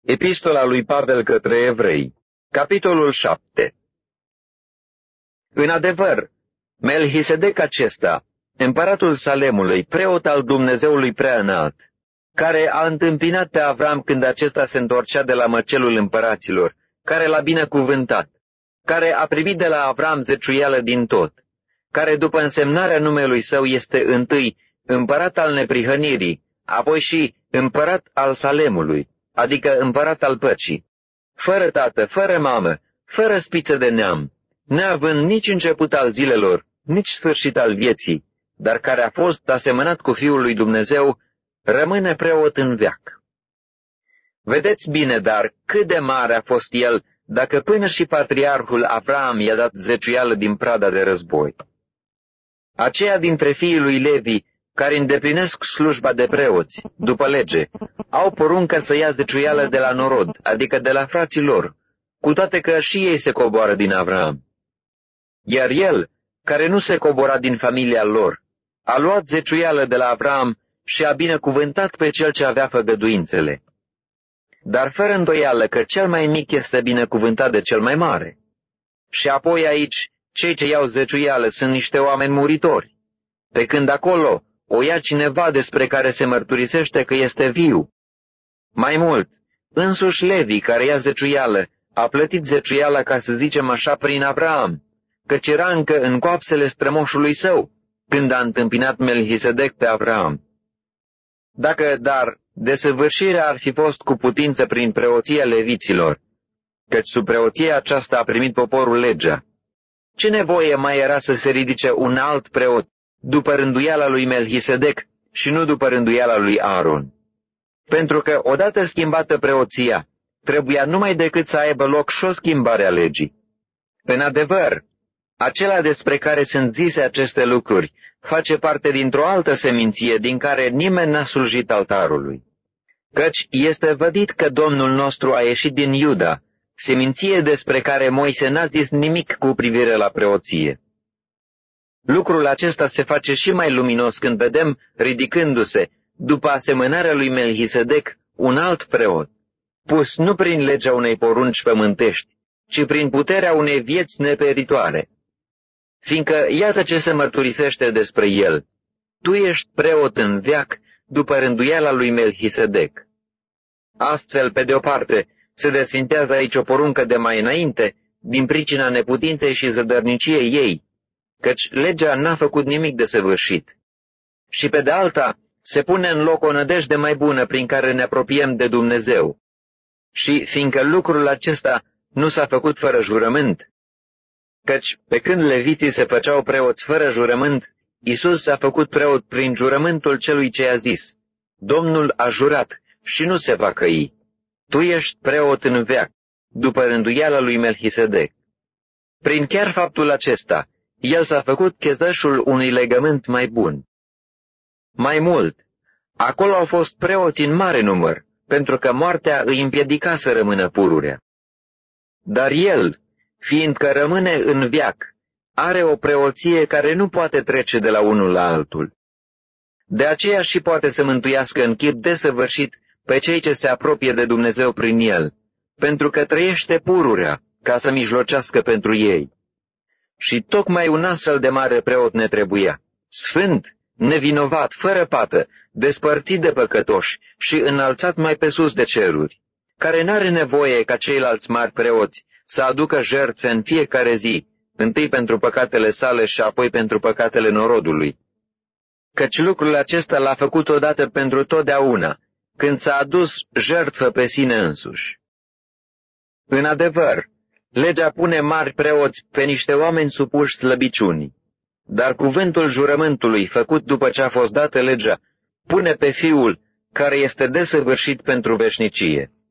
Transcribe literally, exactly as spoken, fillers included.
Epistola lui Pavel către Evrei, capitolul șapte. În adevăr, Melchisedec acesta, împăratul Salemului, preot al Dumnezeului Preaînalt, care a întâmpinat pe Avram când acesta se întorcea de la măcelul împăraților, care l-a binecuvântat, care a primit de la Avram zeciuială din tot, care după însemnarea numelui său este întâi împărat al neprihănirii, apoi și împărat al Salemului, adică împărat al păcii, fără tată, fără mamă, fără spiță de neam, neavând nici început al zilelor, nici sfârșit al vieții, dar care a fost asemănat cu Fiul lui Dumnezeu, rămâne preot în veac. Vedeți bine, dar, cât de mare a fost el, dacă până și patriarhul Avram i-a dat zeciuială din prada de război. Aceia dintre fiii lui Levi, care îndeplinesc slujba de preoți, după lege, au poruncă să ia zeciuială de la norod, adică de la frații lor, cu toate că și ei se coboară din Avram. Iar el, care nu se cobora din familia lor, a luat zeciuială de la Avram și a binecuvântat pe cel ce avea făgăduințele. Dar fără îndoială că cel mai mic este binecuvântat de cel mai mare. Și apoi aici, cei ce iau zeciuială sunt niște oameni muritori, pe când acolo o ia cineva despre care se mărturisește că este viu. Mai mult, însuși Levi, care ia zeciuială, a plătit zeciuiala, ca să zicem așa, prin Avram, căci era încă în coapsele strămoșului său, când a întâmpinat Melchisedec pe Avram. Dacă, dar, desăvârșirea ar fi fost cu putință prin preoția leviților, căci sub preoția aceasta a primit poporul legea, ce nevoie mai era să se ridice un alt preot după rânduiala lui Melchisedec și nu după rânduiala lui Aaron? Pentru că, odată schimbată preoția, trebuia numai decât să aibă loc și o schimbare a legii. În adevăr, acela despre care sunt zise aceste lucruri face parte dintr-o altă seminție din care nimeni n-a slujit altarului. Căci este vădit că Domnul nostru a ieșit din Iuda, seminție despre care Moise n-a zis nimic cu privire la preoție. Lucrul acesta se face și mai luminos când vedem, ridicându-se, după asemănarea lui Melchisedec, un alt preot, pus nu prin legea unei porunci pământești, ci prin puterea unei vieți neperitoare. Fiindcă iată ce se mărturisește despre el: tu ești preot în veac după rânduiala lui Melchisedec. Astfel, pe de o parte, se desfintează aici o poruncă de mai înainte, din pricina neputinței și zădărniciei ei, căci legea n-a făcut nimic de săvârșit. Și pe de alta, se pune în loc o nădejde mai bună prin care ne apropiem de Dumnezeu. Și fiindcă lucrul acesta nu s-a făcut fără jurământ, căci pe când leviții se făceau preoți fără jurământ, Iisus s-a făcut preot prin jurământul celui ce a zis: Domnul a jurat și nu se va căi. Tu ești preot în veac, după rânduiala lui Melchisedec. Prin chiar faptul acesta, el s-a făcut chezășul unui legământ mai bun. Mai mult, acolo au fost preoți în mare număr, pentru că moartea îi împiedica să rămână pururea. Dar el, fiindcă rămâne în veac, are o preoție care nu poate trece de la unul la altul. De aceea și poate să mântuiască în chip desăvârșit pe cei ce se apropie de Dumnezeu prin el, pentru că trăiește pururea ca să mijlocească pentru ei. Și tocmai un astfel de mare preot ne trebuia, sfânt, nevinovat, fără pată, despărțit de păcătoși și înălțat mai pe sus de ceruri, care n-are nevoie ca ceilalți mari preoți să aducă jertfe în fiecare zi, întâi pentru păcatele sale și apoi pentru păcatele norodului. Căci lucrul acesta l-a făcut odată pentru totdeauna, când s-a adus jertfă pe sine însuși. În adevăr, legea pune mari preoți pe niște oameni supuși slăbiciunii, dar cuvântul jurământului, făcut după ce a fost dată legea, pune pe Fiul, care este desăvârșit pentru veșnicie.